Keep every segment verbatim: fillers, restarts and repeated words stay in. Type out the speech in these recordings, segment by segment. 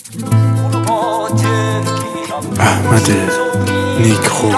احمد نیکخوی.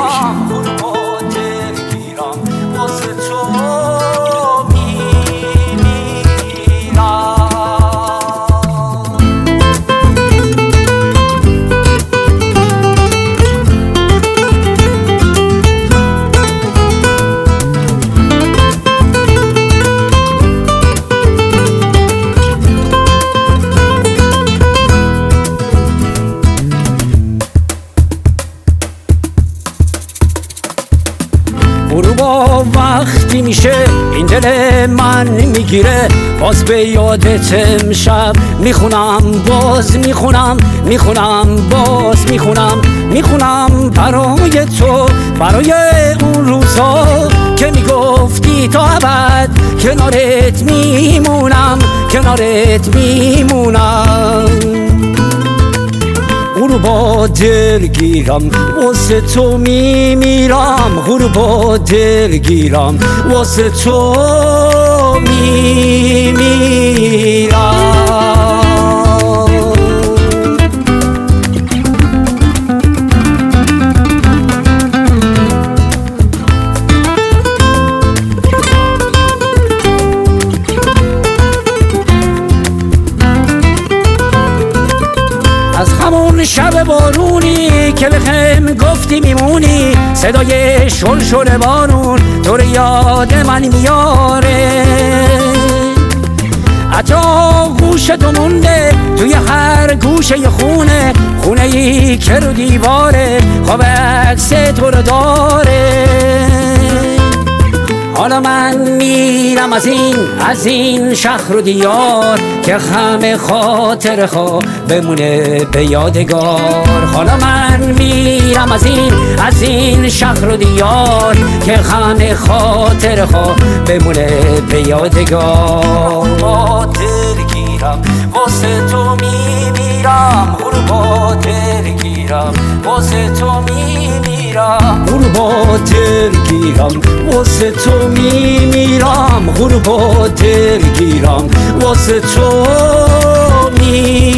غروبا وقتی میشه این دل من میگیره، باز به یادت امشب میخونم، باز میخونم میخونم باز میخونم میخونم برای تو، برای اون روزا که میگفتی تا ابد کنارت میمونم، کنارت میمونم. غروبا دلگیرم واسه تو میمیرم، غروبا دلگیرم واسه تو میمیرم. از همون شب بارونی که بهم گفتی میمونی، صدای شلشل بارون تو رو یاد من میاره، حتی گوش تو مونده توی هر گوشه ی خونه، خونه ای که رو دیواره خواب عکس تو رو داره. حالا من میرم از این از این شهر و دیار که همه خاطر خواه بمونه به یادگار. حالا من میرم از این از این شهر و دیار که همه خاطر خواه بمونه به یادگار. غروبا دلگیرم واسه تو میمیرم، غروبا دلگیرم واسه تو میمیرم، غروبا دلگیرم واسه تو میمیرم، غروبا دلگیرم واسه تو میمیرم.